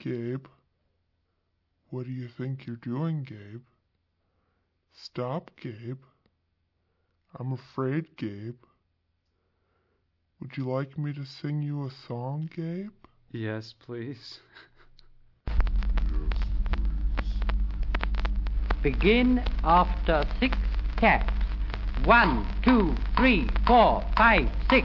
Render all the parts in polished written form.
Gabe? What do you think you're doing, Gabe? Stop, Gabe. I'm afraid, Gabe. Would you like me to sing you a song, Gabe? Yes, please. Begin after 6 taps. 1, 2, 3, 4, 5, 6.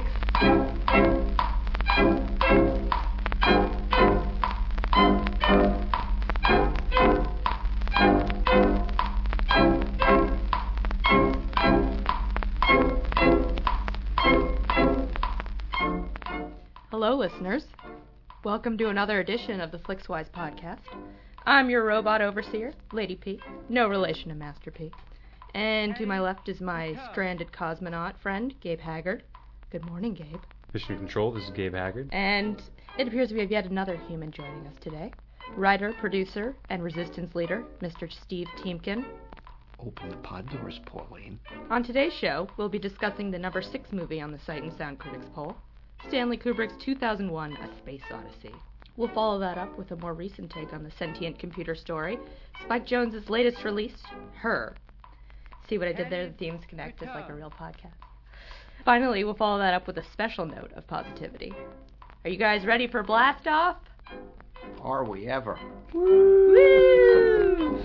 Hello, listeners. Welcome to another edition of the Flixwise podcast. I'm your robot overseer, Lady P, no relation to Master P. And to my left is my stranded cosmonaut friend, Gabe Haggard. Good morning, Gabe. Mission Control, this is Gabe Haggard. And it appears we have yet another human joining us today. Writer, producer, and resistance leader, Mr. Steve Tiemkin. Open the pod doors, Pauline. On today's show, we'll be discussing the number 6 movie on the Sight and Sound Critics poll, Stanley Kubrick's 2001 A Space Odyssey. We'll follow that up with a more recent take on the sentient computer story, Spike Jonze's latest release, Her. See what I did there? The themes connect just like a real podcast. Finally, we'll follow that up with a special note of positivity. Are you guys ready for Blast Off? Are we ever? Woo!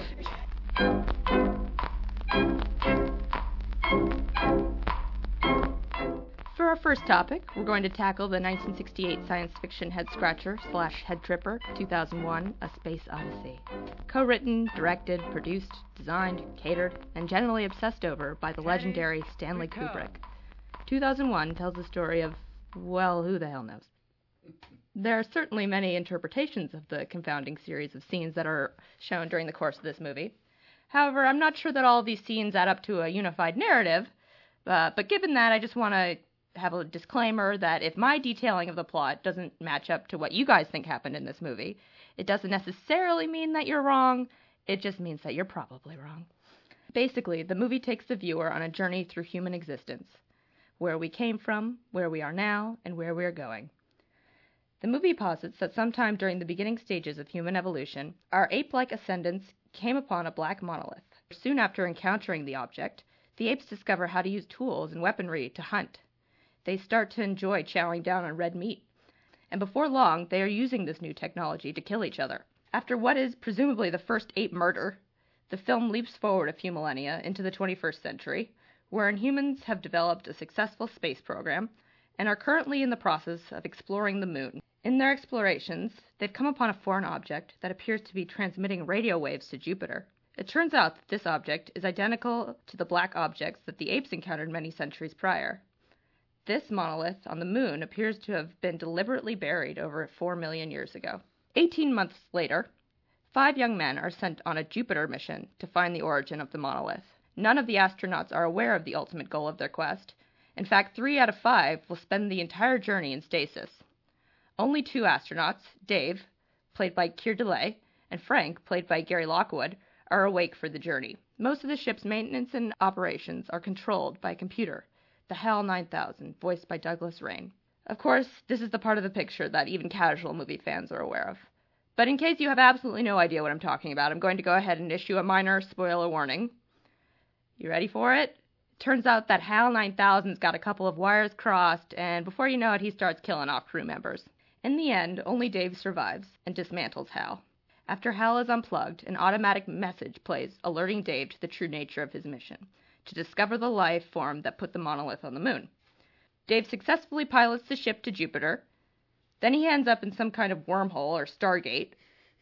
For our first topic, we're going to tackle the 1968 science fiction head-scratcher / head-tripper, 2001, A Space Odyssey. Co-written, directed, produced, designed, catered, and generally obsessed over by the legendary Stanley Kubrick. 2001 tells the story of, well, who the hell knows. There are certainly many interpretations of the confounding series of scenes that are shown during the course of this movie. However, I'm not sure that all of these scenes add up to a unified narrative, but given that, I just want to have a disclaimer that if my detailing of the plot doesn't match up to what you guys think happened in this movie, it doesn't necessarily mean that you're wrong, it just means that you're probably wrong. Basically, the movie takes the viewer on a journey through human existence, where we came from, where we are now, and where we are going. The movie posits that sometime during the beginning stages of human evolution, our ape-like ascendants came upon a black monolith. Soon after encountering the object, the apes discover how to use tools and weaponry to hunt. They start to enjoy chowing down on red meat. And before long, they are using this new technology to kill each other. After what is presumably the first ape murder, the film leaps forward a few millennia into the 21st century, wherein humans have developed a successful space program and are currently in the process of exploring the moon. In their explorations, they've come upon a foreign object that appears to be transmitting radio waves to Jupiter. It turns out that this object is identical to the black objects that the apes encountered many centuries prior. This monolith on the moon appears to have been deliberately buried over 4 million years ago. 18 months later, 5 young men are sent on a Jupiter mission to find the origin of the monolith. None of the astronauts are aware of the ultimate goal of their quest. In fact, 3 out of 5 will spend the entire journey in stasis. Only 2 astronauts, Dave, played by Keir Dullea, and Frank, played by Gary Lockwood, are awake for the journey. Most of the ship's maintenance and operations are controlled by a computer, the HAL 9000, voiced by Douglas Rain. Of course, this is the part of the picture that even casual movie fans are aware of. But in case you have absolutely no idea what I'm talking about, I'm going to go ahead and issue a minor spoiler warning. You ready for it? Turns out that HAL 9000's got a couple of wires crossed, and before you know it, he starts killing off crew members. In the end, only Dave survives and dismantles HAL. After HAL is unplugged, an automatic message plays alerting Dave to the true nature of his mission, to discover the life form that put the monolith on the moon. Dave successfully pilots the ship to Jupiter. Then he ends up in some kind of wormhole or Stargate,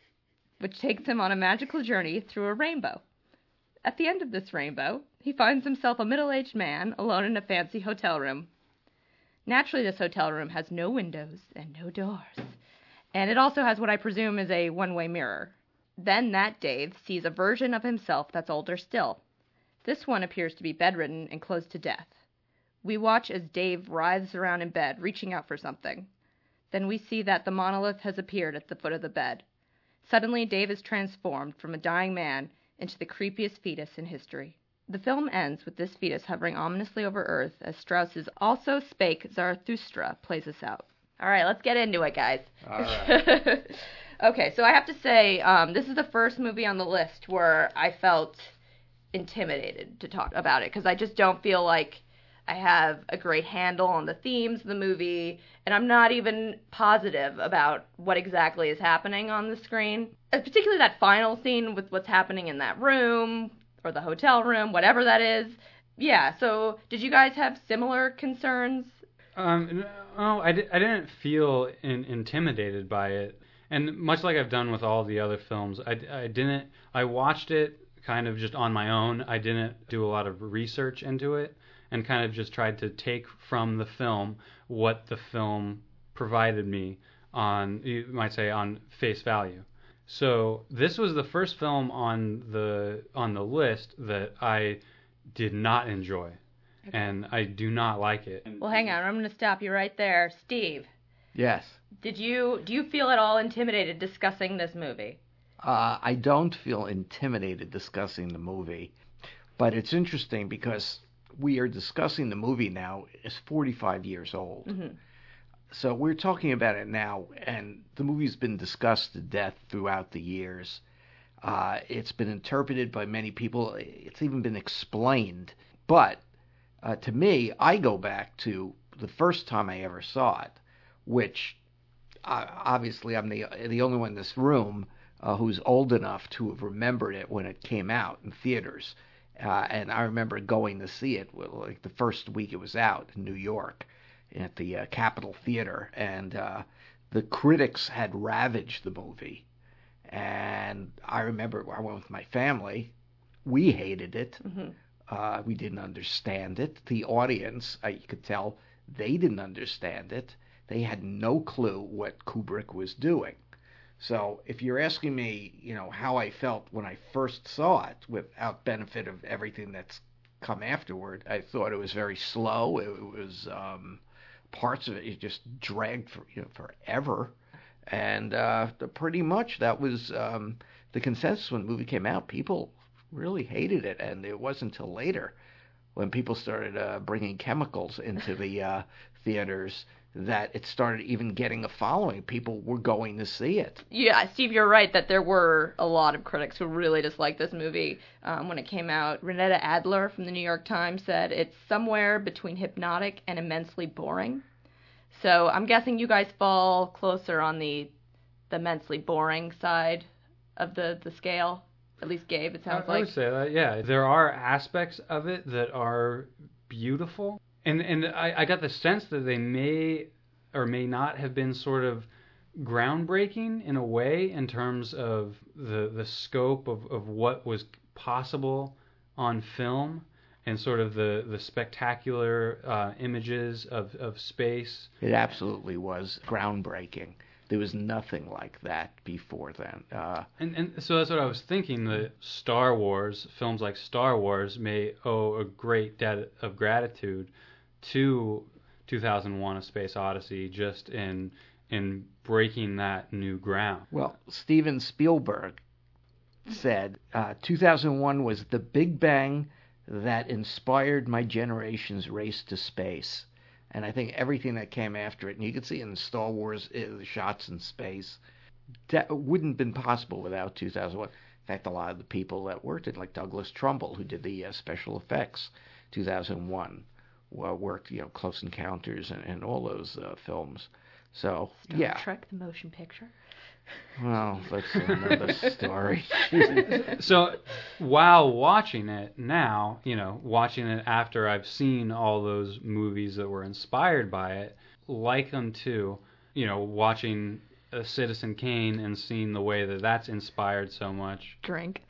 which takes him on a magical journey through a rainbow. At the end of this rainbow, he finds himself a middle-aged man alone in a fancy hotel room. Naturally, this hotel room has no windows and no doors, and it also has what I presume is a one-way mirror. Then that Dave sees a version of himself that's older still. This one appears to be bedridden and close to death. We watch as Dave writhes around in bed, reaching out for something. Then we see that the monolith has appeared at the foot of the bed. Suddenly, Dave is transformed from a dying man into the creepiest fetus in history. The film ends with this fetus hovering ominously over Earth as Strauss's Also Spake Zarathustra plays us out. All right, let's get into it, guys. All right. Okay, so I have to say, this is the first movie on the list where I felt intimidated to talk about it, because I just don't feel like I have a great handle on the themes of the movie, and I'm not even positive about what exactly is happening on the screen. Particularly that final scene with what's happening in that room, or the hotel room, whatever that is. Yeah, so did you guys have similar concerns? No, I didn't feel intimidated by it. And much like I've done with all the other films, I watched it kind of just on my own. I didn't do a lot of research into it, and kind of just tried to take from the film what the film provided me on, you might say, on face value. So this was the first film on the list that I did not enjoy, and I do not like it. Well, hang on, I'm going to stop you right there. Steve, Yes. do you feel at all intimidated discussing this movie? I don't feel intimidated discussing the movie, but it's interesting because we are discussing the movie now. It's 45 years old. Mm-hmm. So we're talking about it now, and the movie's been discussed to death throughout the years. It's been interpreted by many people. It's even been explained. But to me, I go back to the first time I ever saw it, which obviously I'm the only one in this room who's old enough to have remembered it when it came out in theaters. And I remember going to see it like the first week it was out in New York at the Capitol Theater, and the critics had ravaged the movie. And I remember I went with my family. We hated it. Mm-hmm. We didn't understand it. The audience, you could tell, they didn't understand it. They had no clue what Kubrick was doing. So if you're asking me, how I felt when I first saw it, without benefit of everything that's come afterward, I thought it was very slow. It was parts of it just dragged for forever, and pretty much that was the consensus when the movie came out. People really hated it, and it wasn't until later when people started bringing chemicals into the theaters that it started even getting a following. People were going to see it. Yeah, Steve, you're right that there were a lot of critics who really disliked this movie when it came out. Renetta Adler from the New York Times said it's somewhere between hypnotic and immensely boring. So I'm guessing you guys fall closer on the immensely boring side of the scale. At least Gabe, it sounds like. I would say that, yeah. There are aspects of it that are beautiful. And I got the sense that they may or may not have been sort of groundbreaking in a way in terms of the scope of what was possible on film, and sort of the spectacular images of space. It absolutely was groundbreaking. There was nothing like that before then. And so that's what I was thinking, that Star Wars, films like Star Wars may owe a great debt of gratitude to 2001: A Space Odyssey, just in breaking that new ground. Well, Steven Spielberg said 2001 was the big bang that inspired my generation's race to space. And I think everything that came after it, and you can see in Star Wars, the shots in space, that wouldn't have been possible without 2001. In fact, a lot of the people that worked it, like Douglas Trumbull, who did the special effects, 2001, worked, Close Encounters and all those films. So, Star Trek, the motion picture. Well, that's another story. So, while watching it now, watching it after I've seen all those movies that were inspired by it, like unto, watching Citizen Kane and seeing the way that that's inspired so much. Drink.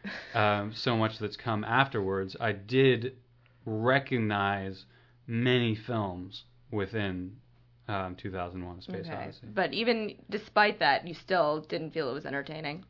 So much that's come afterwards, I did recognize many films within 2001: A Space Odyssey. But even despite that, you still didn't feel it was entertaining?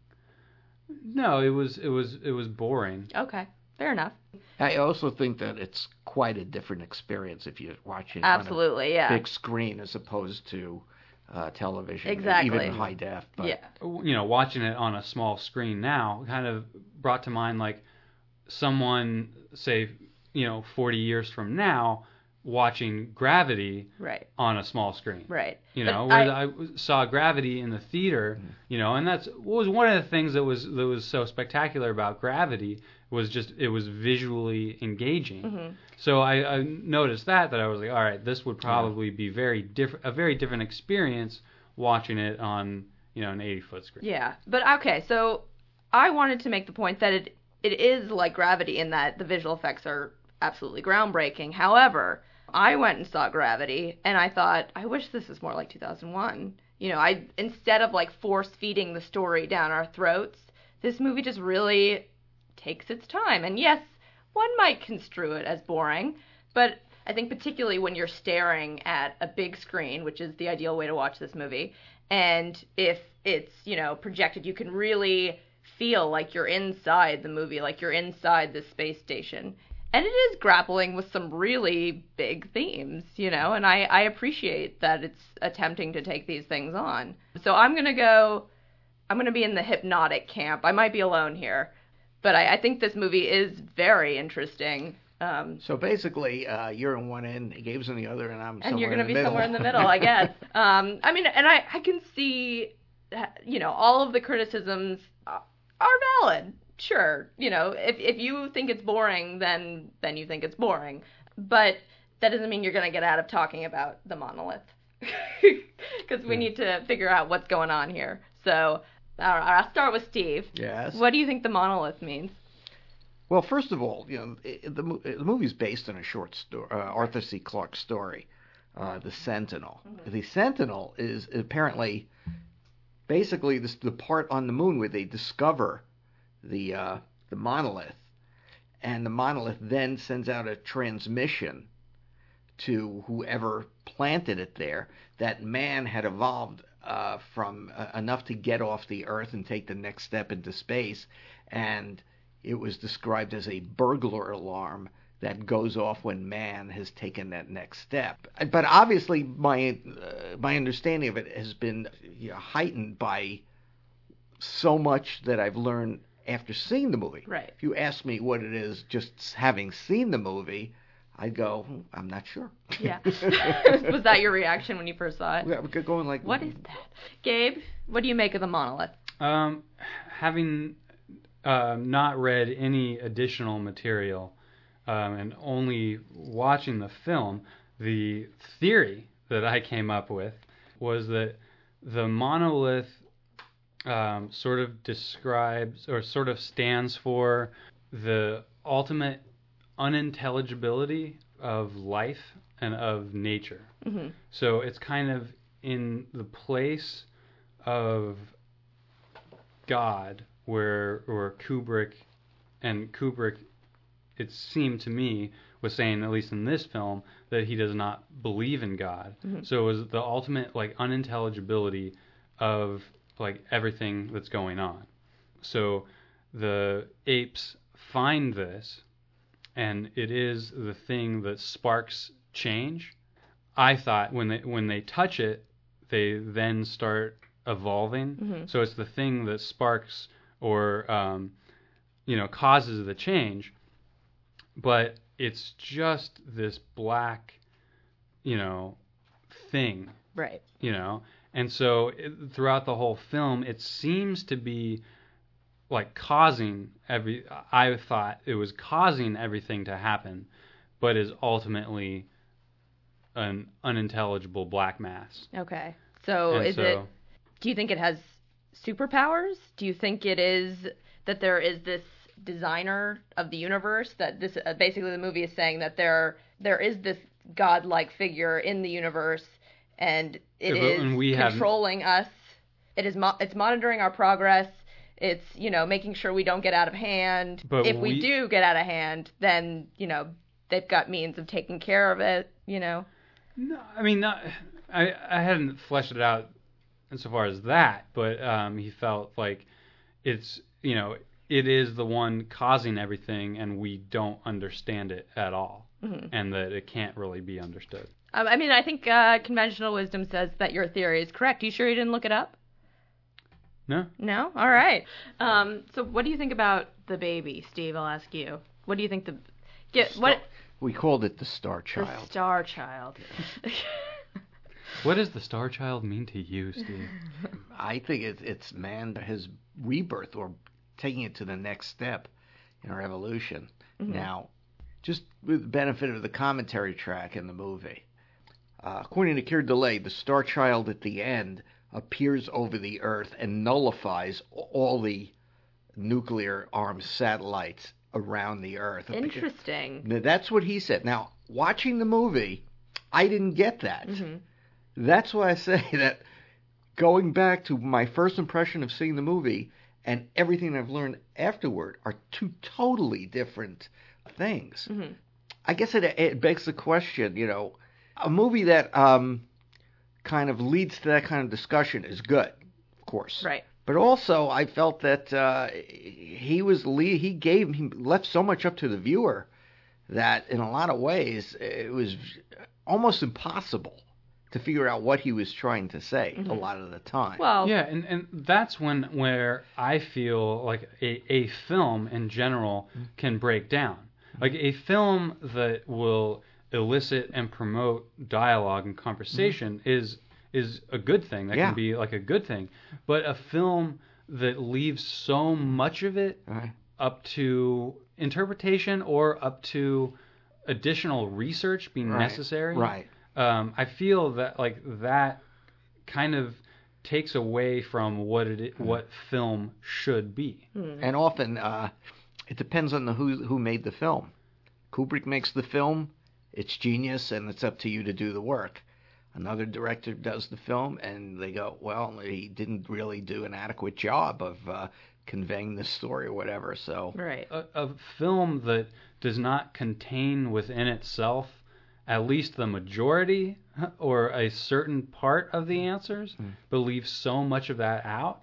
No, it was boring. Okay, fair enough. I also think that it's quite a different experience if you're watching Absolutely, on a big screen as opposed to television, exactly. even in high def. But, yeah. Watching it on a small screen now kind of brought to mind like someone, say, 40 years from now watching Gravity Right. on a small screen. Right. You know, But where I saw Gravity in the theater, you know, and that's was one of the things that was so spectacular about Gravity was just it was visually engaging. Mm-hmm. So I noticed that I was like, all right, this would probably be a very different experience watching it on, you know, an 80-foot screen. Yeah. But okay, so I wanted to make the point that it is like Gravity in that the visual effects are absolutely groundbreaking. However, I went and saw Gravity, and I thought, I wish this was more like 2001. You know, instead of like force feeding the story down our throats, this movie just really takes its time. And yes, one might construe it as boring, but I think particularly when you're staring at a big screen, which is the ideal way to watch this movie, and if it's, you know, projected, you can really feel like you're inside the movie, like you're inside the space station. And it is grappling with some really big themes, you know, and I appreciate that it's attempting to take these things on. So I'm going to be in the hypnotic camp. I might be alone here, but I think this movie is very interesting. So basically, you're in one end, Gabe's in the other, and I'm somewhere And you're going to in the be middle. somewhere in the middle, I guess. I mean, and I can see, you know, all of the criticisms are valid. Sure, you know, if you think it's boring, then you think it's boring. But that doesn't mean you're going to get out of talking about the monolith. Because we need to figure out what's going on here. So I'll start with Steve. Yes. What do you think the monolith means? Well, first of all, you know, the movie's based on a short story, Arthur C. Clarke story, The Sentinel. Mm-hmm. The Sentinel is apparently basically the part on the moon where they discover the monolith, and the monolith then sends out a transmission to whoever planted it there that man had evolved from enough to get off the Earth and take the next step into space, and it was described as a burglar alarm that goes off when man has taken that next step. But obviously, my understanding of it has been heightened by so much that I've learned after seeing the movie. Right. If you ask me what it is just having seen the movie, I'd go, I'm not sure. Yeah. Was that your reaction when you first saw it? Yeah, we're going like, what is that? Gabe, what do you make of the monolith? Having not read any additional material and only watching the film, the theory that I came up with was that the monolith sort of describes or sort of stands for the ultimate unintelligibility of life and of nature. Mm-hmm. So it's kind of in the place of God where Kubrick, it seemed to me, was saying, at least in this film, that he does not believe in God. Mm-hmm. So it was the ultimate like unintelligibility of like everything that's going on. So the apes find this, and it is the thing that sparks change. I thought when they touch it, they then start evolving. Mm-hmm. So it's the thing that sparks or causes the change, but it's just this black, thing. Right. And so throughout the whole film, it seems to be like I thought it was causing everything to happen, but is ultimately an unintelligible black mass. Okay. So do you think it has superpowers? Do you think it is that there is this designer of the universe, that this basically the movie is saying that there is this godlike figure in the universe, and it is controlling us. It's monitoring our progress. It's, making sure we don't get out of hand. But if we do get out of hand, then, they've got means of taking care of it, No, I mean, I hadn't fleshed it out insofar as that, but he felt like it's, it is the one causing everything, and we don't understand it at all, mm-hmm. and that it can't really be understood. I think conventional wisdom says that your theory is correct. You sure you didn't look it up? No. No? All right. So what do you think about the baby, Steve? I'll ask you. What do you think We called it the Star The Child. Star Child. What does the Star Child mean to you, Steve? I think it's man, his rebirth, or taking it to the next step in our evolution. Mm-hmm. Now, just with the benefit of the commentary track in the movie, according to Keir Dullea, the Star Child at the end appears over the Earth and nullifies all the nuclear-armed satellites around the Earth. Interesting. Now, that's what he said. Now, watching the movie, I didn't get that. Mm-hmm. That's why I say that going back to my first impression of seeing the movie and everything I've learned afterward are two totally different things. Mm-hmm. I guess it begs the question, a movie that kind of leads to that kind of discussion is good, of course. Right. But also, I felt that he left so much up to the viewer that in a lot of ways it was almost impossible to figure out what he was trying to say a lot of the time. Well, Yeah, and that's where I feel like a film in general can break down. Like a film that will elicit and promote dialogue and conversation is a good thing. That Yeah. can be like a good thing. But a film that leaves so much of it Right. up to interpretation or up to additional research being Right. necessary. Right. I feel that like that kind of takes away from what what film should be. And often it depends on who made the film. Kubrick makes the film, it's genius, and it's up to you to do the work. Another director does the film, and they go, well, he didn't really do an adequate job of conveying the story or whatever. So right. A film that does not contain within itself at least the majority or a certain part of the answers, but leaves so much of that out.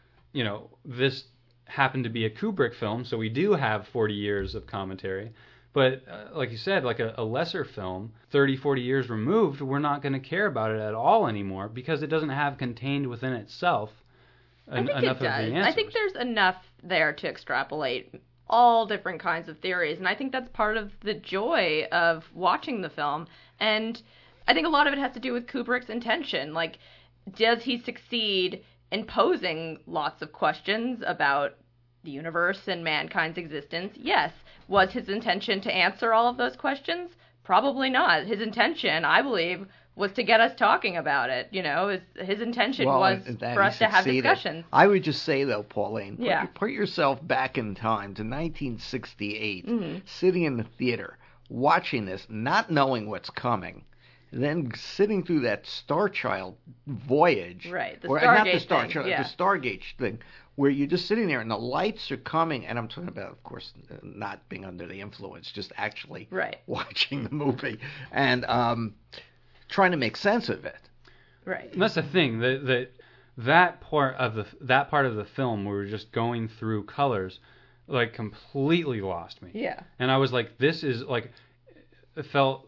This happened to be a Kubrick film, so we do have 40 years of commentary. But like you said, like a lesser film, 30, 40 years removed, we're not going to care about it at all anymore because it doesn't have contained within itself enough it of the does. answers. I think there's enough there to extrapolate all different kinds of theories, and I think that's part of the joy of watching the film. And I think a lot of it has to do with Kubrick's intention. Like, does he succeed in posing lots of questions about the universe and mankind's existence? Yes. Was his intention to answer all of those questions? Probably not. His intention, I believe, was to get us talking about it. His intention was and that for he us to have succeeded. discussions. I would just say, though, Pauline, Yeah. put yourself back in time to 1968, Mm-hmm. sitting in the theater, watching this, not knowing what's coming, then sitting through that Star Child voyage. Right, the or not the Stargate Star thing, Child, yeah. the Stargate thing, where you're just sitting there and the lights are coming, and I'm talking about, of course, not being under the influence, just actually Right. watching the movie and trying to make sense of it. Right. And that's the thing that part of the film where we're just going through colors, like completely lost me. Yeah. And I was like, this is like, I felt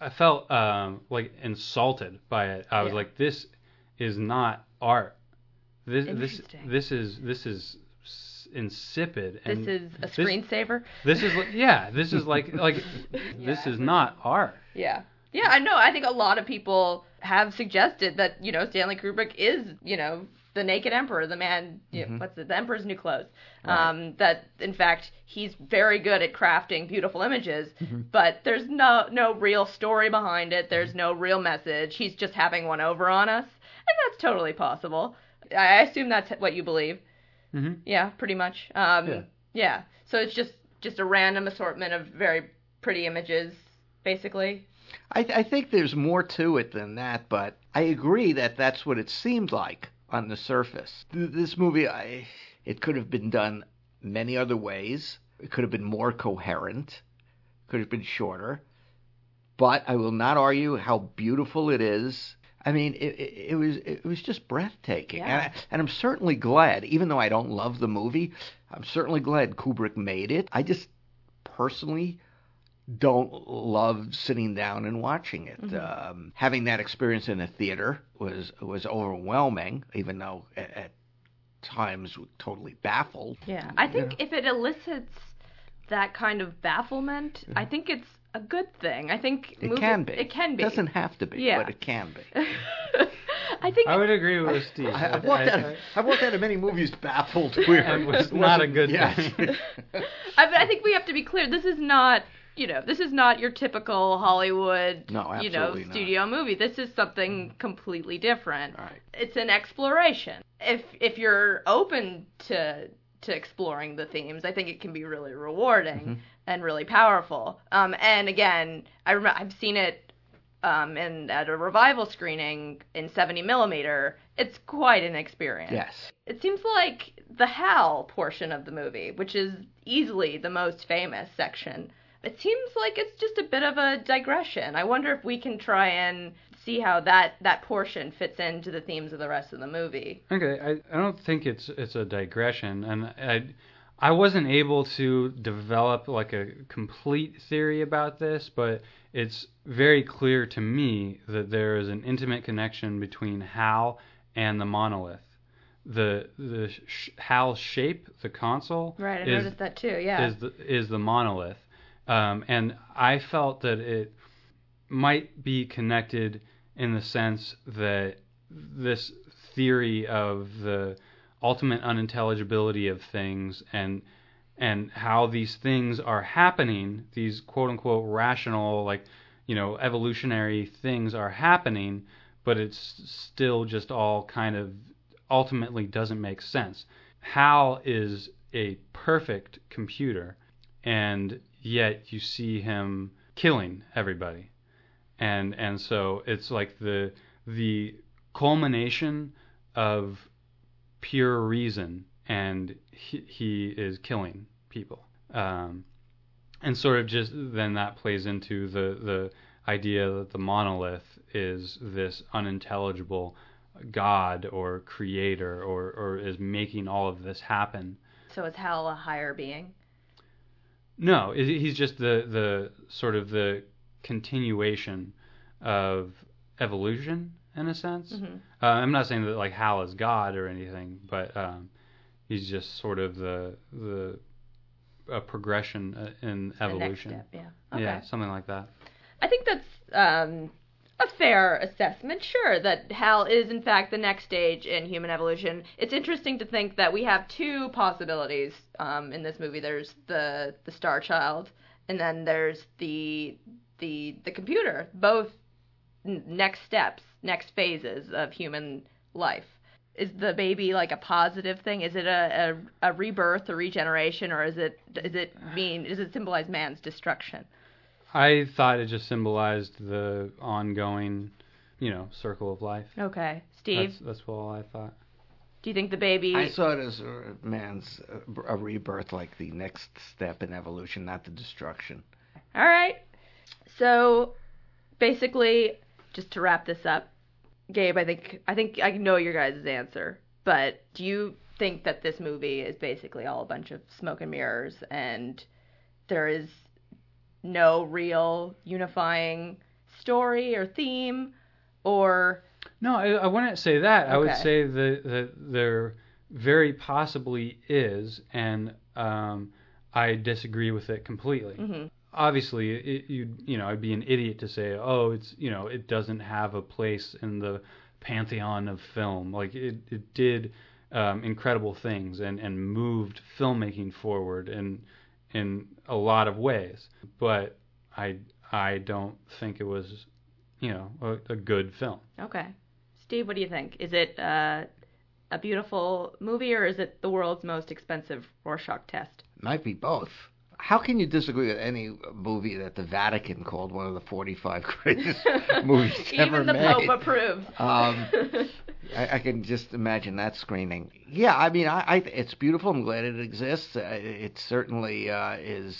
like insulted by it. I was Yeah. like, this is not art. This Interesting. this is insipid. And This is a screensaver. This is this is like this is not art. Yeah. Yeah, I know. I think a lot of people have suggested that, Stanley Kubrick is, the naked emperor, the man, the emperor's new clothes. Right. That, in fact, he's very good at crafting beautiful images, but there's no real story behind it. There's no real message. He's just having one over on us. And that's totally possible. I assume that's what you believe. Mm-hmm. Yeah, pretty much. Yeah. So it's just a random assortment of very pretty images, basically. I think there's more to it than that, but I agree that that's what it seemed like on the surface. This movie, it could have been done many other ways. It could have been more coherent. Could have been shorter. But I will not argue how beautiful it is. I mean, it was just breathtaking. Yeah. And I'm certainly glad, even though I don't love the movie, I'm certainly glad Kubrick made it. I just personally don't love sitting down and watching it. Having that experience in a theater was overwhelming, even though at times totally baffled. Yeah, I think if it elicits that kind of bafflement, I think it's a good thing. I think It can be. It can be. It doesn't have to be, Yeah. but it can be. I think I would agree with Steve. I've walked out of many movies baffled where It was not a good yes. thing. I think we have to be clear. This is not, this is not your typical Hollywood, No, absolutely not. studio movie. This is something completely different. Right. It's an exploration. If you're open to exploring the themes, I think it can be really rewarding and really powerful. And again, I've seen it at a revival screening in 70 millimeter. It's quite an experience. Yes. It seems like the Hal portion of the movie, which is easily the most famous section, it seems like it's just a bit of a digression. I wonder if we can try and see how that portion fits into the themes of the rest of the movie. Okay, I don't think it's a digression, and I wasn't able to develop like a complete theory about this, but it's very clear to me that there is an intimate connection between Hal and the monolith. The Hal's shape, the console, Right, I noticed that too. Yeah. is the monolith, and I felt that it might be connected in the sense that this theory of the ultimate unintelligibility of things and how these things are happening, these quote unquote rational, evolutionary things are happening, but it's still just all kind of ultimately doesn't make sense. Hal is a perfect computer, and yet you see him killing everybody. And so it's like the culmination of pure reason, and he is killing people. And sort of just then that plays into the idea that the monolith is this unintelligible God or creator or is making all of this happen. So is Hal a higher being? No, he's just the sort of the continuation of evolution in a sense. Mm-hmm. I'm not saying that like Hal is God or anything, but he's just sort of a progression in evolution. The next step, yeah. Okay. Yeah, something like that. I think that's a fair assessment. Sure, that Hal is in fact the next stage in human evolution. It's interesting to think that we have two possibilities in this movie. There's the Star Child, and then there's the computer. Both next steps, next phases of human life. Is the baby like a positive thing? Is it a rebirth, a regeneration, or does it symbolize man's destruction? I thought it just symbolized the ongoing, circle of life. Okay, Steve. That's all I thought. Do you think the baby? I saw it as man's a rebirth, like the next step in evolution, not the destruction. All right. So, basically, just to wrap this up, Gabe, I think I know your guys' answer, but do you think that this movie is basically all a bunch of smoke and mirrors, and there is no real unifying story or theme, or? No, I wouldn't say that. Okay. I would say that there very possibly is, and I disagree with it completely. Mm-hmm. Obviously, I'd be an idiot to say, it doesn't have a place in the pantheon of film. Like it did incredible things and moved filmmaking forward in a lot of ways. But I don't think it was, a good film. Okay. Steve, what do you think? Is it a beautiful movie, or is it the world's most expensive Rorschach test? Might be both. How can you disagree with any movie that the Vatican called one of the 45 greatest movies ever Even the made? Pope approves. I can just imagine that screening. Yeah, I mean, I it's beautiful. I'm glad it exists. It certainly is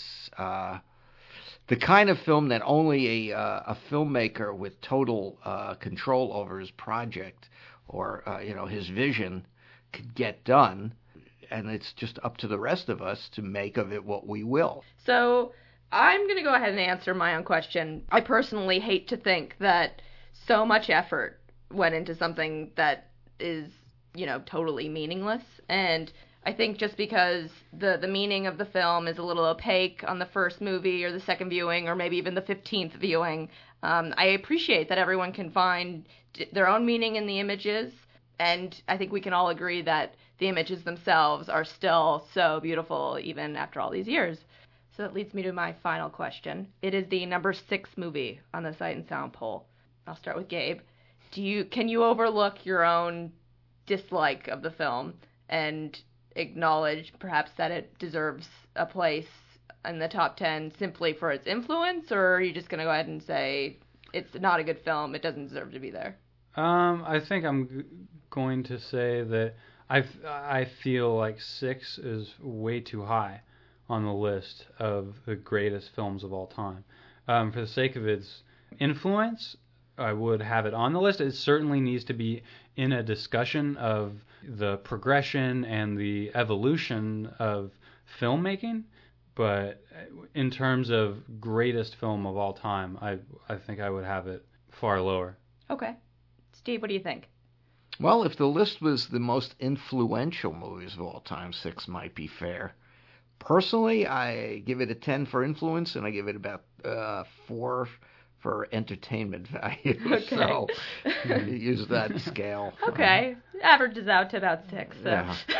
the kind of film that only a filmmaker with total control over his project or his vision could get done. And it's just up to the rest of us to make of it what we will. So I'm going to go ahead and answer my own question. I personally hate to think that so much effort went into something that is, totally meaningless. And I think just because the meaning of the film is a little opaque on the first movie or the second viewing or maybe even the 15th viewing, I appreciate that everyone can find their own meaning in the images, and I think we can all agree that the images themselves are still so beautiful even after all these years. So that leads me to my final question. It is the number 6 movie on the Sight and Sound poll. I'll start with Gabe. Can you overlook your own dislike of the film and acknowledge perhaps that it deserves a place in the top 10 simply for its influence, or are you just going to go ahead and say it's not a good film, it doesn't deserve to be there? I think I'm going to say that I feel like 6 is way too high on the list of the greatest films of all time. For the sake of its influence, I would have it on the list. It certainly needs to be in a discussion of the progression and the evolution of filmmaking. But in terms of greatest film of all time, I think I would have it far lower. Okay. Steve, what do you think? Well, if the list was the most influential movies of all time, 6 might be fair. Personally, I give it a 10 for influence, and I give it about 4 for entertainment value. Okay. So use that scale. Okay. Averages out to about 6. So.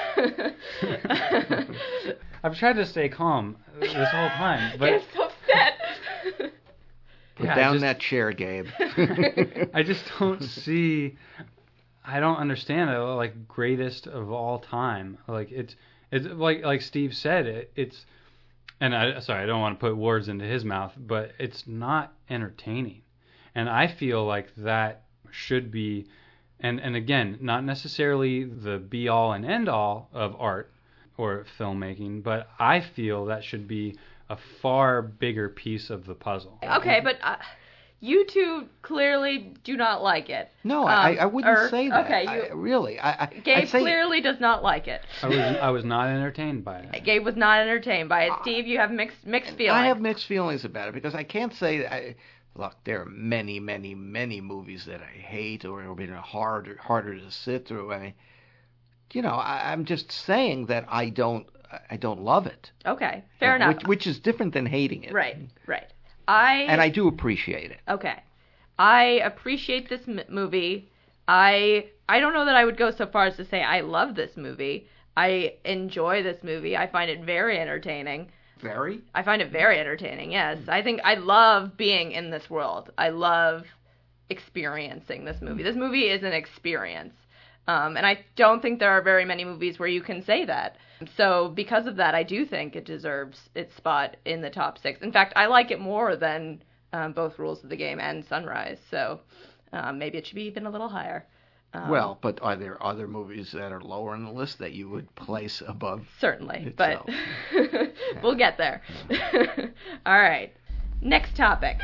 Yeah. I've tried to stay calm this whole time, but Gabe's so upset. Put down that chair, Gabe. I just don't see. I don't understand it. Like greatest of all time. Like it's like Steve said. It's and I don't want to put words into his mouth, but it's not entertaining, and I feel like that should be, and again, not necessarily the be all and end all of art or filmmaking, but I feel that should be a far bigger piece of the puzzle. Okay, but you two clearly do not like it. No, I wouldn't say that. Okay, really. Gabe clearly does not like it. I was not entertained by it. Gabe was not entertained by it. Steve, you have mixed feelings. I have mixed feelings about it because I can't say that. Look, there are many, many, many movies that I hate or have been harder to sit through. I mean, I'm just saying that I don't love it. Okay, fair enough. Which is different than hating it. Right. And I do appreciate it. Okay. I appreciate this movie. I don't know that I would go so far as to say I love this movie. I enjoy this movie. I find it very entertaining. Very? I find it very entertaining, yes. I think I love being in this world. I love experiencing this movie. This movie is an experience. And I don't think there are very many movies where you can say that. So because of that, I do think it deserves its spot in the top 6. In fact, I like it more than both Rules of the Game and Sunrise. So maybe it should be even a little higher. Well, but are there other movies that are lower on the list that you would place above? Certainly, itself? But we'll get there. All right. Next topic.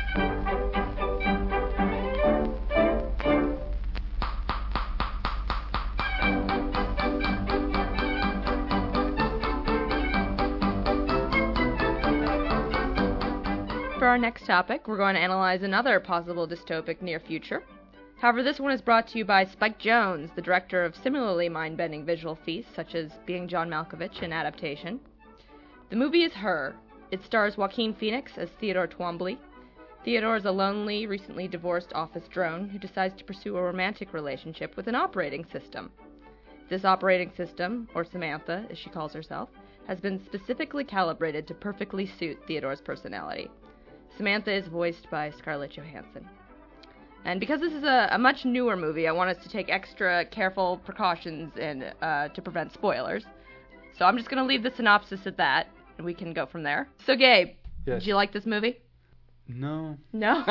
For our next topic, we're going to analyze another possible dystopic near future. However, this one is brought to you by Spike Jonze, the director of similarly mind-bending visual feasts such as Being John Malkovich and Adaptation. The movie is Her. It stars Joaquin Phoenix as Theodore Twombly. Theodore is a lonely, recently divorced office drone who decides to pursue a romantic relationship with an operating system. This operating system, or Samantha as she calls herself, has been specifically calibrated to perfectly suit Theodore's personality. Samantha is voiced by Scarlett Johansson. And because this is a much newer movie, I want us to take extra careful precautions to prevent spoilers. So I'm just going to leave the synopsis at that, and we can go from there. So Gabe, Yes. Did you like this movie? No. No?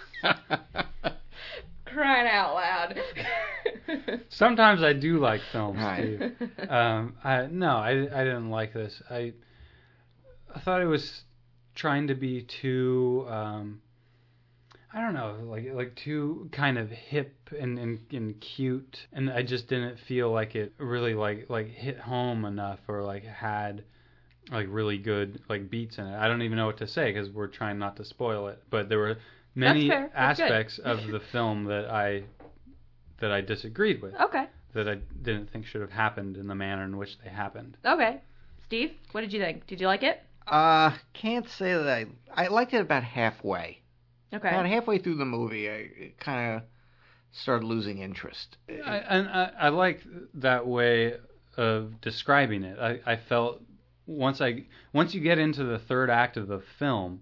Crying out loud. Sometimes I do like films, Right. Steve. I didn't like this. I thought it was trying to be too, I don't know, like too kind of hip and cute, and I just didn't feel like it really like hit home enough or like had like really good like beats in it. I don't even know what to say because we're trying not to spoil it, but there were many That's fair. That's aspects of the film that I disagreed with. Okay. that I didn't think should have happened in the manner in which they happened. Okay. Steve, what did you think? Did you like it? Can't say that I liked it about halfway. Okay. About halfway through the movie, I kind of started losing interest. I like that way of describing it. I felt once you get into the third act of the film,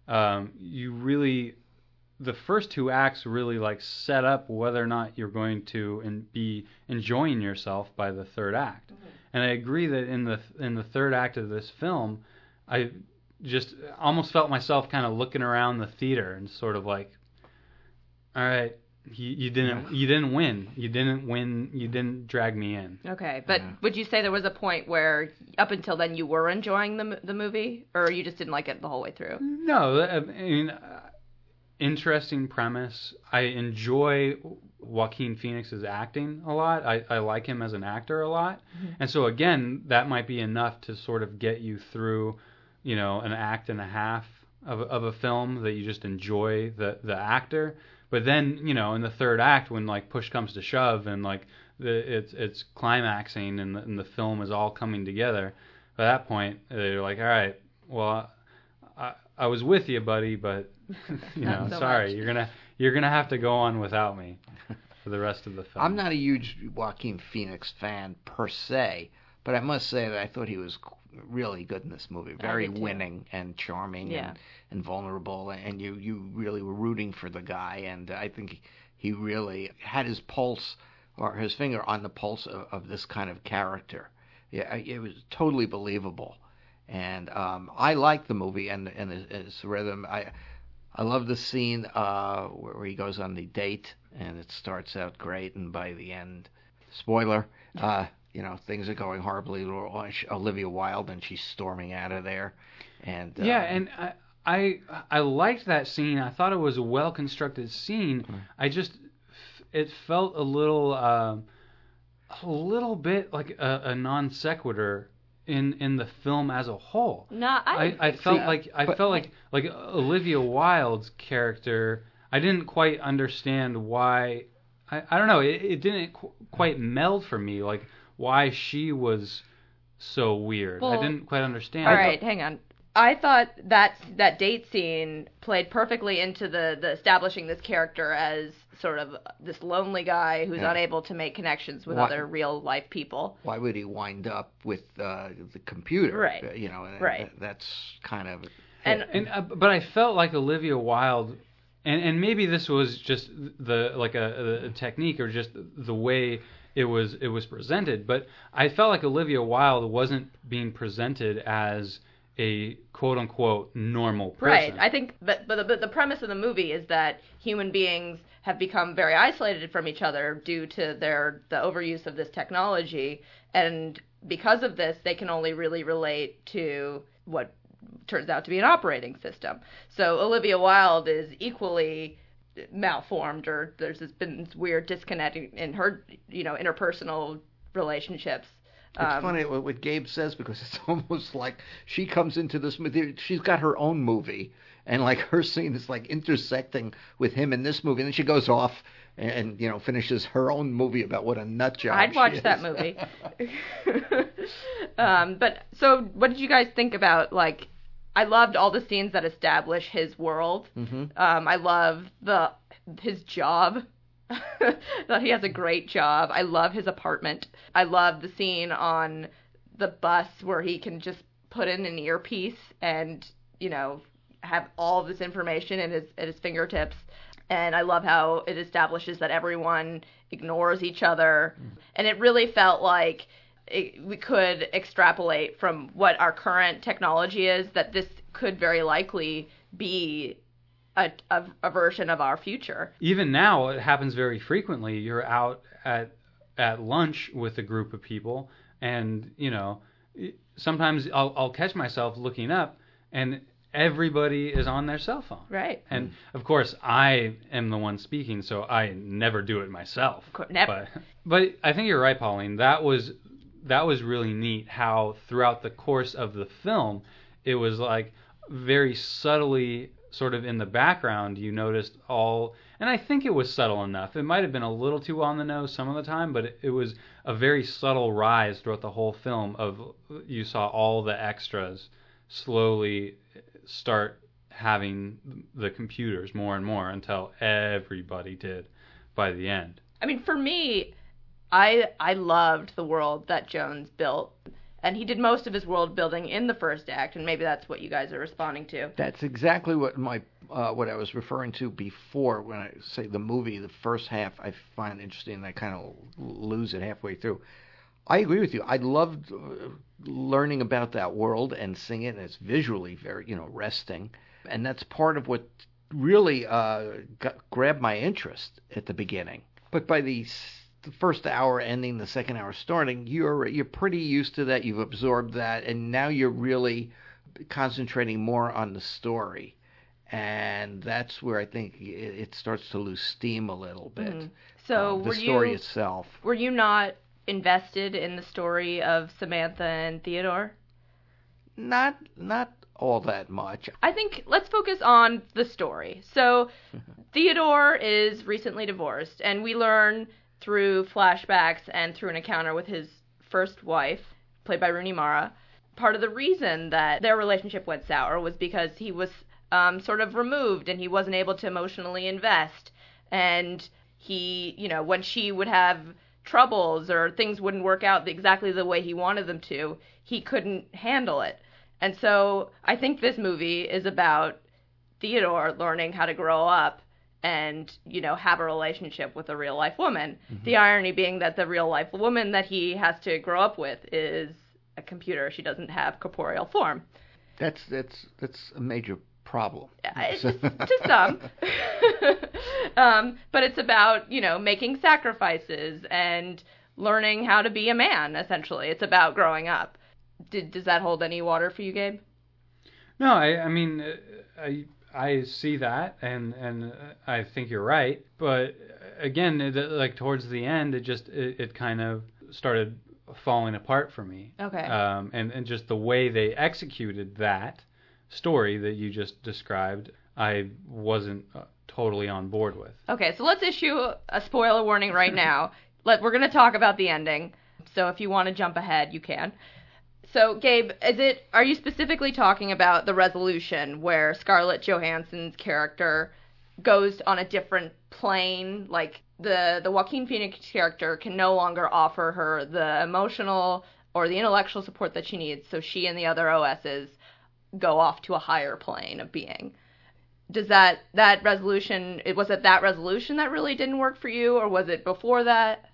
the first two acts really like set up whether or not you're going to be enjoying yourself by the third act. Mm-hmm. And I agree that in the third act of this film, I just almost felt myself kind of looking around the theater and sort of like, all right, you didn't win. You didn't drag me in. Okay, but would you say there was a point where up until then you were enjoying the movie, or you just didn't like it the whole way through? No, I mean, interesting premise. I enjoy Joaquin Phoenix's acting a lot. I like him as an actor a lot. Mm-hmm. And so again, that might be enough to sort of get you through, an act and a half of a film that you just enjoy the actor. But then, in the third act, when like push comes to shove and like it's climaxing and the film is all coming together, at that point they're like, all right, well, I was with you, buddy, but so sorry, much. you're gonna have to go on without me for the rest of the film. I'm not a huge Joaquin Phoenix fan per se, but I must say that I thought he was really good in this movie. Very winning and charming and vulnerable, and you really were rooting for the guy, and I think he really had his pulse or his finger on the pulse of this kind of character. Yeah, it was totally believable, and I liked the movie and its rhythm. I love the scene where he goes on the date, and it starts out great, and by the end, spoiler, things are going horribly. Olivia Wilde, and she's storming out of there, and and I liked that scene. I thought it was a well constructed scene. It felt a little bit like a non sequitur in the film as a whole. No, I felt like Olivia Wilde's character. I didn't quite understand why. I don't know. It didn't quite meld for me. Like why she was so weird. Well, I didn't quite understand. All right, hang on. I thought that date scene played perfectly into the establishing this character as sort of this lonely guy who's unable to make connections with other real life people. Why would he wind up with the computer? Right. Right. That's kind of. But I felt like Olivia Wilde, and maybe this was just a technique or just the way it was presented, but I felt like Olivia Wilde wasn't being presented as a quote-unquote normal person. Right. I think but the premise of the movie is that human beings have become very isolated from each other due to the overuse of this technology, and because of this, they can only really relate to what turns out to be an operating system. So Olivia Wilde is equally malformed, or there's been this weird disconnect in her, interpersonal relationships. It's funny what Gabe says, because it's almost like she comes into this movie. She's got her own movie, and like her scene is like intersecting with him in this movie, and then she goes off and finishes her own movie about what a nut job I'd watch that movie. But so, what did you guys think about like? I loved all the scenes that establish his world. Mm-hmm. I love his job. That he has a great job. I love his apartment. I love the scene on the bus where he can just put in an earpiece and have all this information at his fingertips. And I love how it establishes that everyone ignores each other. And it really felt like we could extrapolate from what our current technology is, that this could very likely be a version of our future. Even now, it happens very frequently. You're out at lunch with a group of people, and sometimes I'll catch myself looking up, and everybody is on their cell phone. Right. And of course, I am the one speaking, so I never do it myself. Never. But I think you're right, Pauline. That was really neat. How throughout the course of the film, it was like very subtly, sort of in the background, you noticed And I think it was subtle enough. It might have been a little too on the nose some of the time, but it was a very subtle rise throughout the whole film of you saw all the extras slowly start having the computers more and more until everybody did by the end. I mean, for me, I loved the world that Jones built, and he did most of his world building in the first act, and maybe that's what you guys are responding to. That's exactly what what I was referring to before when I say the movie. The first half I find interesting, and I kind of lose it halfway through. I agree with you. I loved learning about that world and seeing it, and it's visually very, resting. And that's part of what really grabbed my interest at the beginning. But by the first hour ending, the second hour starting, you're pretty used to that. You've absorbed that, and now you're really concentrating more on the story. And that's where I think it starts to lose steam a little bit. Mm-hmm. So the story itself. Were you not invested in the story of Samantha and Theodore? Not all that much. I think let's focus on the story. So Theodore is recently divorced, and we learn through flashbacks and through an encounter with his first wife, played by Rooney Mara, part of the reason that their relationship went sour was because he was sort of removed and he wasn't able to emotionally invest. And he, when she would have troubles or things wouldn't work out exactly the way he wanted them to, he couldn't handle it. And so I think this movie is about Theodore learning how to grow up and, have a relationship with a real life woman. Mm-hmm. The irony being that the real life woman that he has to grow up with is a computer. She doesn't have corporeal form. That's a major problem. To some. But it's about, making sacrifices and learning how to be a man, essentially. It's about growing up. Does that hold any water for you, Gabe? No, I mean, I see that, and I think you're right. But again, like towards the end, it kind of started falling apart for me. Okay. And just the way they executed that story that you just described, I wasn't totally on board with. Okay, so let's issue a spoiler warning right now. We're going to talk about the ending. So if you want to jump ahead, you can. So, Gabe, are you specifically talking about the resolution where Scarlett Johansson's character goes on a different plane? Like the Joaquin Phoenix character can no longer offer her the emotional or the intellectual support that she needs, so she and the other OSs go off to a higher plane of being. Does that resolution, was it that resolution that really didn't work for you, or was it before that?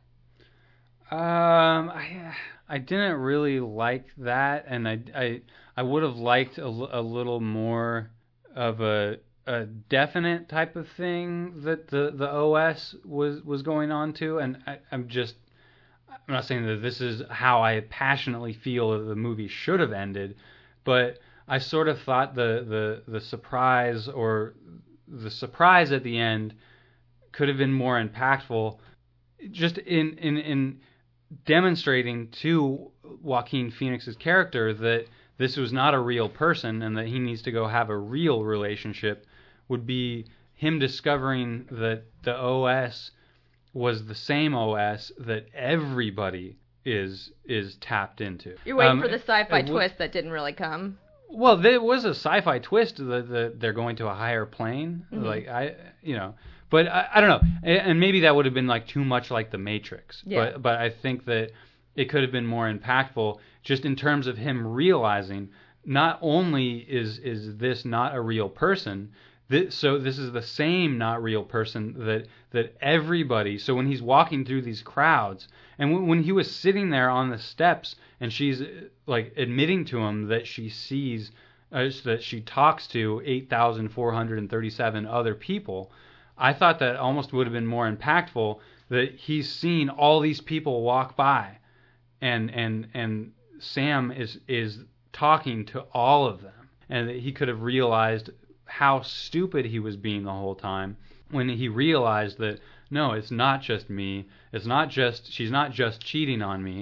I didn't really like that, and I would have liked a little more of a definite type of thing that the OS was going on to, and I'm not saying that this is how I passionately feel that the movie should have ended, but I sort of thought the surprise at the end could have been more impactful, just in demonstrating to Joaquin Phoenix's character that this was not a real person and that he needs to go have a real relationship, would be him discovering that the OS was the same OS that everybody is tapped into. You're waiting for the sci-fi twist that didn't really come. Well, there was a sci-fi twist that they're going to a higher plane. Mm-hmm. But I don't know, and maybe that would have been like too much like The Matrix. Yeah. But I think that it could have been more impactful, just in terms of him realizing not only is this not a real person, so this is the same not real person that everybody. So when he's walking through these crowds, and when he was sitting there on the steps, and she's like admitting to him that she sees, that she talks to 8,437 other people. I thought that almost would have been more impactful, that he's seen all these people walk by, and Sam is talking to all of them, and that he could have realized how stupid he was being the whole time when he realized that no, it's not just me, she's not just cheating on me,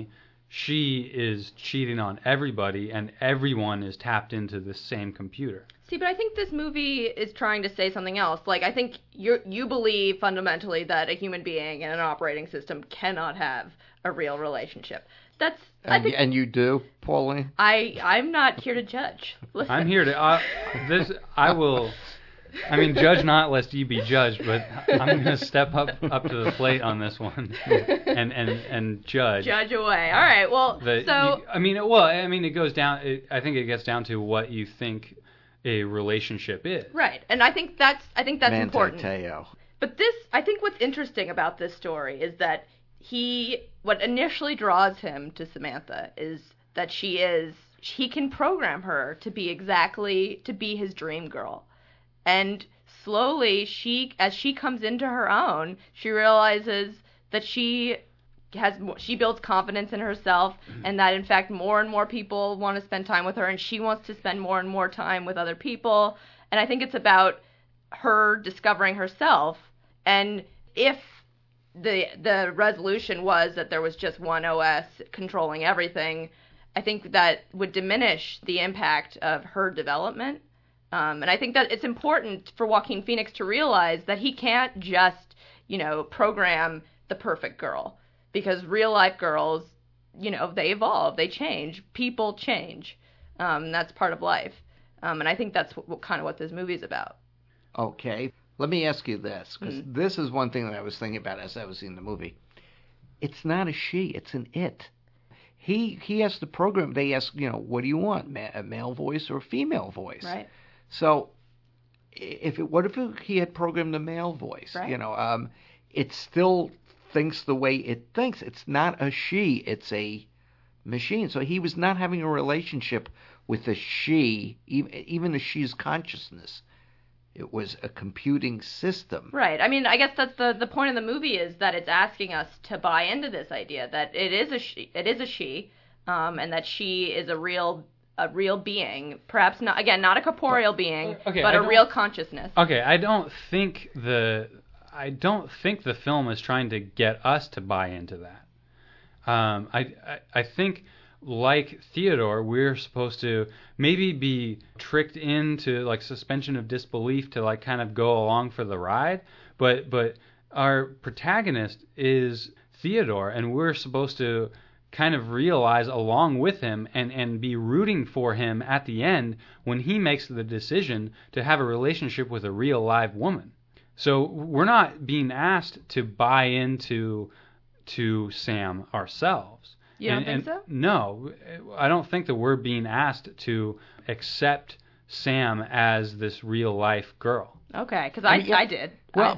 she is cheating on everybody, and everyone is tapped into the same computer. See, but I think this movie is trying to say something else. Like, I think you believe fundamentally that a human being in an operating system cannot have a real relationship. And you do, Pauline? I'm not here to judge. Listen. I'm here to judge not lest ye be judged, but I'm going to step up to the plate on this one and judge. Judge away. All right. Well, it goes down. I think it gets down to what you think a relationship is. Right, and I think that's important. Teo. But I think what's interesting about this story is that what initially draws him to Samantha is that he can program her to be his dream girl. And slowly, as she comes into her own, she realizes that she builds confidence in herself, and that in fact more and more people want to spend time with her, and she wants to spend more and more time with other people. And I think it's about her discovering herself. And if the resolution was that there was just one OS controlling everything, I think that would diminish the impact of her development. And I think that it's important for Joaquin Phoenix to realize that he can't just, program the perfect girl, because real life girls, they evolve, they change, people change. That's part of life. And I think that's kind of what this movie's about. Okay. Let me ask you this, because this is one thing that I was thinking about as I was seeing the movie. It's not a she, it's an it. He has to program. They ask, what do you want, a male voice or a female voice? Right. So, what if he had programmed a male voice? Right. It still thinks the way it thinks. It's not a she, it's a machine. So he was not having a relationship with a she, even a she's consciousness. It was a computing system. Right. I mean, I guess that's the point of the movie, is that it's asking us to buy into this idea that it is a she, and that she is a real being, perhaps not a corporeal being, but a real consciousness. Okay, I don't think the film is trying to get us to buy into that. I think, like Theodore, we're supposed to maybe be tricked into like suspension of disbelief to like kind of go along for the ride, but our protagonist is Theodore, and we're supposed to kind of realize along with him and be rooting for him at the end when he makes the decision to have a relationship with a real live woman. So we're not being asked to buy into Sam ourselves. You don't think so? No, I don't think that we're being asked to accept Sam as this real life girl. Okay, because I did.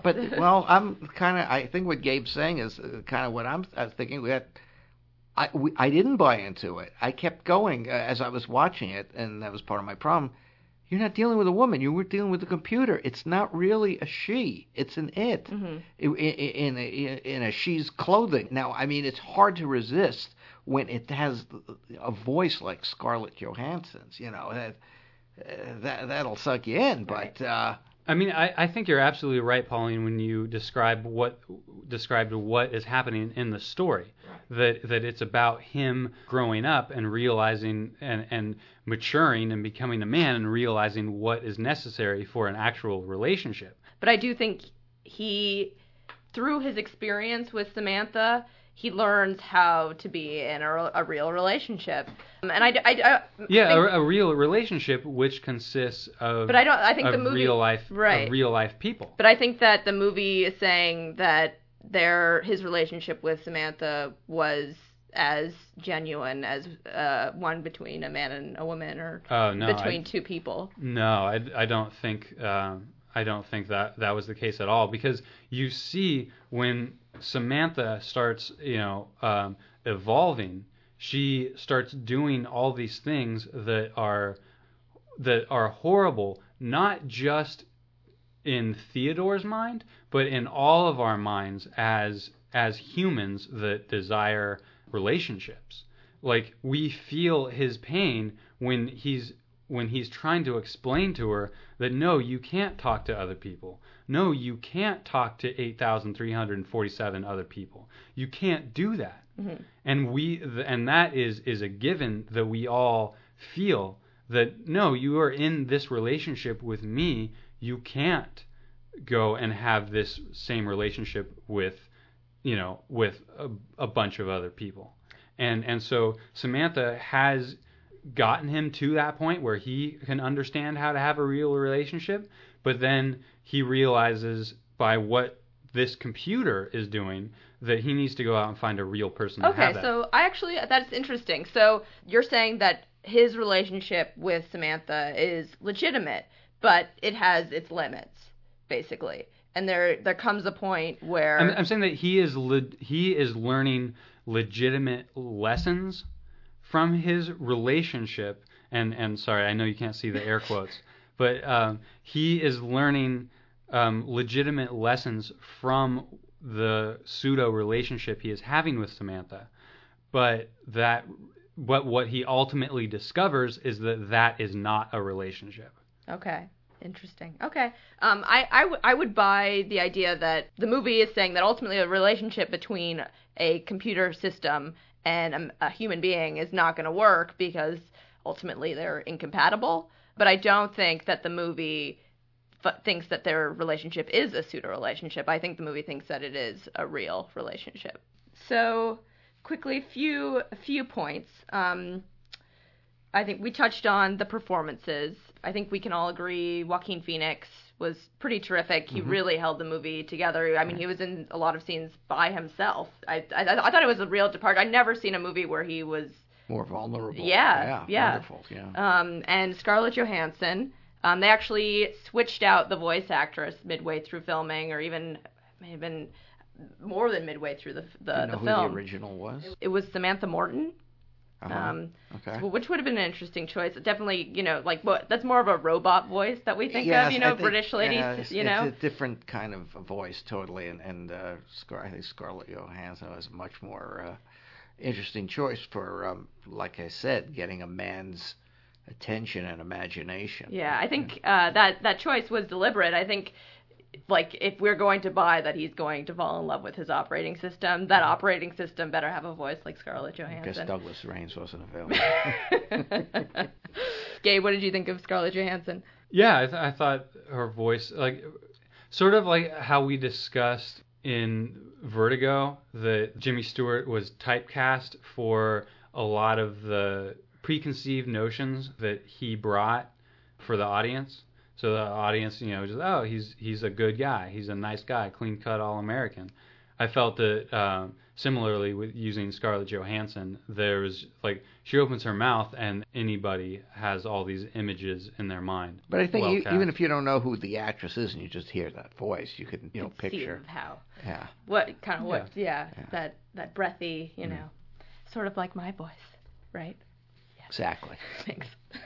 I think what Gabe's saying is kind of what I was thinking. I didn't buy into it. I kept going as I was watching it, and that was part of my problem. You're not dealing with a woman. You were dealing with a computer. It's not really a she. It's an it. Mm-hmm. In a she's clothing. Now, I mean, it's hard to resist when it has a voice like Scarlett Johansson's. That'll suck you in. Right. But I think you're absolutely right, Pauline, when you described what is happening in the story. Right. That it's about him growing up and realizing and maturing and becoming a man and realizing what is necessary for an actual relationship. But I do think through his experience with Samantha, he learns how to be in a real relationship. And a real relationship which consists of but I think the movie, real life right. of real life people. But I think that the movie is saying that his relationship with Samantha was as genuine as one between a man and a woman, or between two people. No, I don't think that was the case at all, because you see when Samantha starts evolving, she starts doing all these things that are horrible, not just in Theodore's mind, but in all of our minds as humans that desire relationships. Like, we feel his pain when he's trying to explain to her that no, you can't talk to other people. No, you can't talk to 8,347 other people. You can't do that. And that is a given that we all feel, that no, you are in this relationship with me, you can't go and have this same relationship with a bunch of other people. And so Samantha has gotten him to that point where he can understand how to have a real relationship, but then he realizes by what this computer is doing that he needs to go out and find a real person to have that. So that's interesting. So you're saying that his relationship with Samantha is legitimate, but it has its limits, basically. And there comes a point where I'm saying that he is learning legitimate lessons from his relationship, and sorry, I know you can't see the air quotes, but he is learning legitimate lessons from the pseudo relationship he is having with Samantha, but what he ultimately discovers is that is not a relationship. Okay. Interesting. Okay. I would buy the idea that the movie is saying that ultimately a relationship between a computer system and a human being is not going to work because ultimately they're incompatible. But I don't think that the movie thinks that their relationship is a pseudo relationship. I think the movie thinks that it is a real relationship. So quickly, a few points. I think we touched on the performances. I think we can all agree Joaquin Phoenix was pretty terrific. He really held the movie together. I mean, he was in a lot of scenes by himself. I thought it was a real departure. I'd never seen a movie where he was more vulnerable. Yeah. Wonderful. Yeah. And Scarlett Johansson. They actually switched out the voice actress midway through filming, or even may have been more than midway through the film. Who the original was? It was Samantha Morton. Okay. So, which would have been an interesting choice. Definitely, that's more of a robot voice that we think of, British ladies, It's a different kind of voice, totally, and I think Scarlett Johansson is a much more interesting choice for, like I said, getting a man's attention and imagination. Yeah, I think that choice was deliberate. I think, if we're going to buy that he's going to fall in love with his operating system, that operating system better have a voice like Scarlett Johansson. I guess Douglas Rains wasn't available. Gabe, what did you think of Scarlett Johansson? Yeah, I thought her voice, sort of like how we discussed in Vertigo, that Jimmy Stewart was typecast for a lot of the preconceived notions that he brought for the audience. So the audience, he's a good guy. He's a nice guy, clean-cut All-American. I felt that similarly with using Scarlett Johansson, there's she opens her mouth and anybody has all these images in their mind. But I think even if you don't know who the actress is and you just hear that voice, you can picture how. Yeah. What kind of what? Yeah. That breathy, sort of like my voice, right? Yeah. Exactly. Thanks.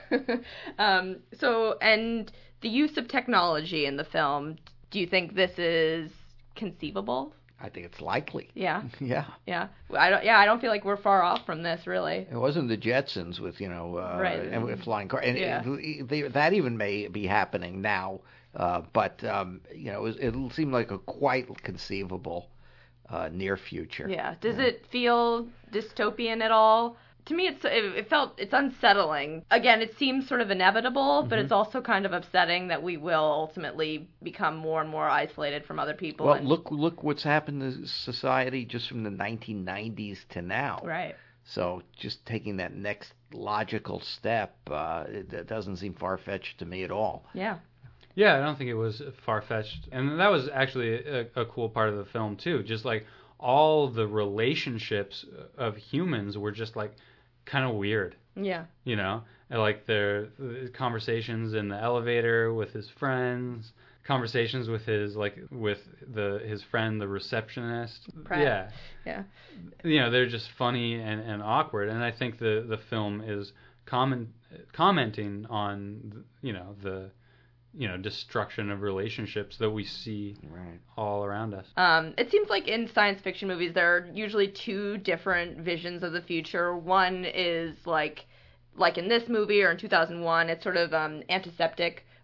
And the use of technology in the film, do you think this is conceivable? I think it's likely. Yeah. Yeah. Yeah. I don't feel like we're far off from this, really. It wasn't the Jetsons with right. and with flying cars, and yeah. that even may be happening now. But it seemed like a quite conceivable near future. Yeah. Does it feel dystopian at all? To me, it's unsettling. Again, it seems sort of inevitable, but it's also kind of upsetting that we will ultimately become more and more isolated from other people. Well, look what's happened to society just from the 1990s to now. Right. So just taking that next logical step, it doesn't seem far-fetched to me at all. Yeah. Yeah, I don't think it was far-fetched. And that was actually a cool part of the film, too. Just all the relationships of humans were just kind of weird. Yeah. Their conversations in the elevator with his friends, conversations with his his friend, the receptionist. Pratt. Yeah. They're just funny and awkward, and I think the film is commenting on the destruction of relationships that we see all around us. It seems like in science fiction movies, there are usually two different visions of the future. One is like in this movie or in 2001, it's sort of antiseptic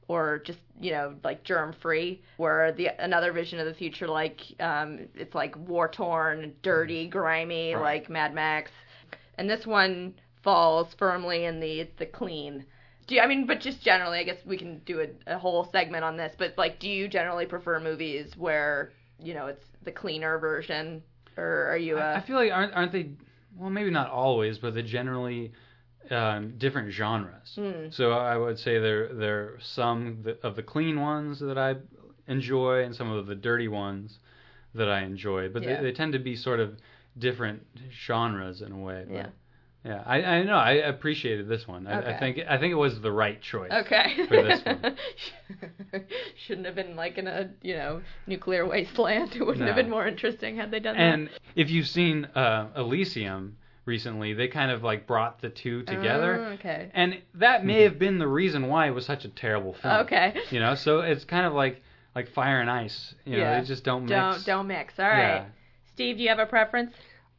or just, like germ-free, where another vision of the future, like, it's like war-torn, dirty, grimy, like Mad Max. And this one falls firmly in the clean. But just generally, I guess we can do a whole segment on this, but, like, do you generally prefer movies where, it's the cleaner version, or are you I feel like aren't they, well, maybe not always, but they're generally different genres. So I would say there are some of the clean ones that I enjoy and some of the dirty ones that I enjoy, but they tend to be sort of different genres in a way. But yeah, I know. I appreciated this one. Okay. I think it was the right choice. Okay. For this one. Shouldn't have been like in a nuclear wasteland. It wouldn't have been more interesting had they done that. And if you've seen Elysium recently, they kind of like brought the two together. Okay. And that may have been the reason why it was such a terrible film. Okay. So it's kind of like fire and ice. They just don't mix. Don't mix. All right. Yeah. Steve, do you have a preference?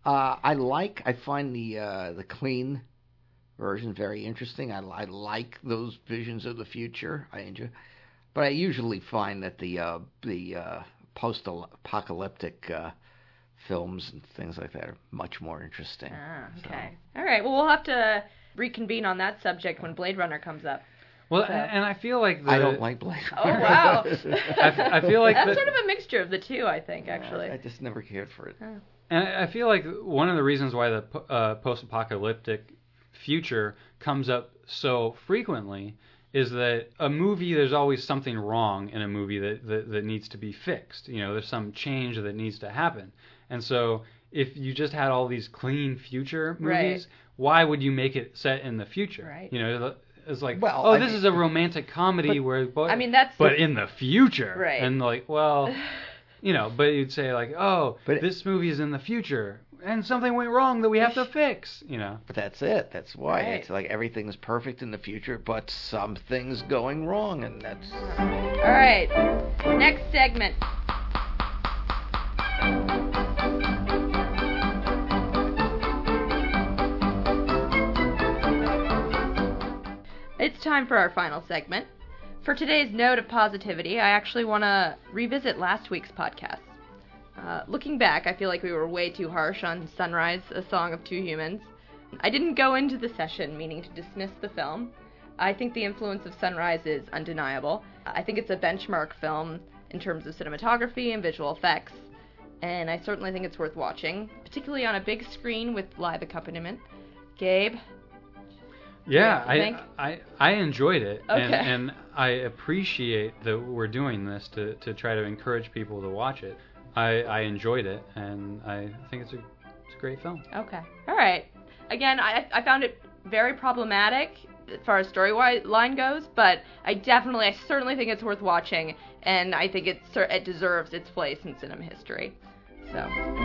I find the clean version very interesting. I like those visions of the future. I enjoy, but I usually find that the post-apocalyptic films and things like that are much more interesting. Okay. So. All right. Well, we'll have to reconvene on that subject when Blade Runner comes up. Well, and I feel like I don't like Blade Runner. Oh, wow. I feel like that's sort of a mixture of the two, I think, actually. I just never cared for it. Oh. And I feel like one of the reasons why the post-apocalyptic future comes up so frequently is that a movie, there's always something wrong in a movie that needs to be fixed. There's some change that needs to happen. And so if you just had all these clean future movies, why would you make it set in the future? Right. It's like, well, this is a romantic comedy but in the future. Right. And like, well, but you'd say like, this movie is in the future and something went wrong that we have to fix, But that's it. That's why. Right. It's like everything's perfect in the future, but something's going wrong, and that's... All right. Next segment. It's time for our final segment. For today's note of positivity, I actually want to revisit last week's podcast. Looking back, I feel like we were way too harsh on Sunrise, A Song of Two Humans. I didn't go into the session meaning to dismiss the film. I think the influence of Sunrise is undeniable. I think it's a benchmark film in terms of cinematography and visual effects, and I certainly think it's worth watching, particularly on a big screen with live accompaniment. Gabe? Yeah, I enjoyed it, Okay. and I appreciate that we're doing this to try to encourage people to watch it. I enjoyed it, and I think it's a great film. Okay. All right. Again, I found it very problematic as far as storyline goes, but I certainly think it's worth watching, and I think it deserves its place in cinema history. So.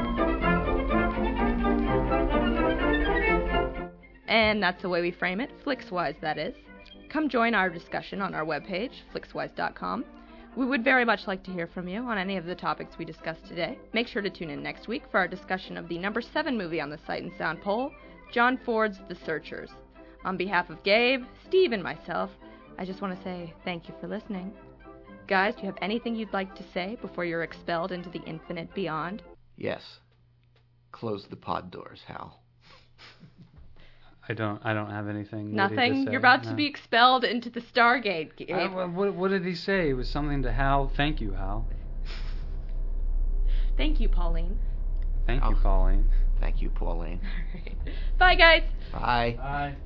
And that's the way we frame it, Flixwise, that is. Come join our discussion on our webpage, flixwise.com. We would very much like to hear from you on any of the topics we discussed today. Make sure to tune in next week for our discussion of the number 7 movie on the Sight and Sound poll, John Ford's The Searchers. On behalf of Gabe, Steve, and myself, I just want to say thank you for listening. Guys, do you have anything you'd like to say before you're expelled into the infinite beyond? Yes. Close the pod doors, Hal. I don't have anything. Nothing? You're about to be expelled into the Stargate, Gabe. What did he say? It was something to Hal. Thank you, Hal. Thank you, Pauline. Thank you, Pauline. Thank you, Pauline. Bye, guys. Bye. Bye.